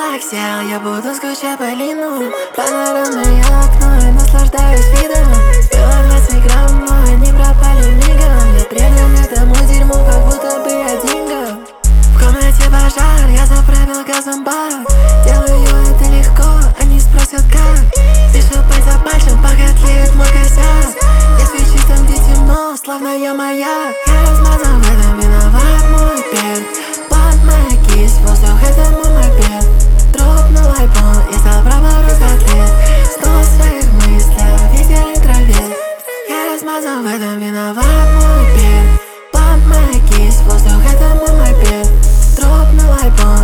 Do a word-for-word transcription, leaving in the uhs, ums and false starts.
так сел, я буду скучать по Лину. Панорамное окно и наслаждаюсь видом. Было двадцать грамм, но они пропали мигом. Я предан этому дерьму, как будто бы я деньгам. В комнате пожар, я заправил газом бак. Делаю это легко, они спросят как. Пишу пальцем пальцем, пока тлеет мой косяк. Я свечу там, где темно, словно я маяк. Я размазан, в этом виноват мой пер. План моя кисть, воздух это мой мопед. Дропнул айфон и стал проборот котлет. Снова в своих мыслях, ветер и траве. Я размазан, в этом виноват мой пер. План моя кисть, воздух это мой мопед. Дропнул айфон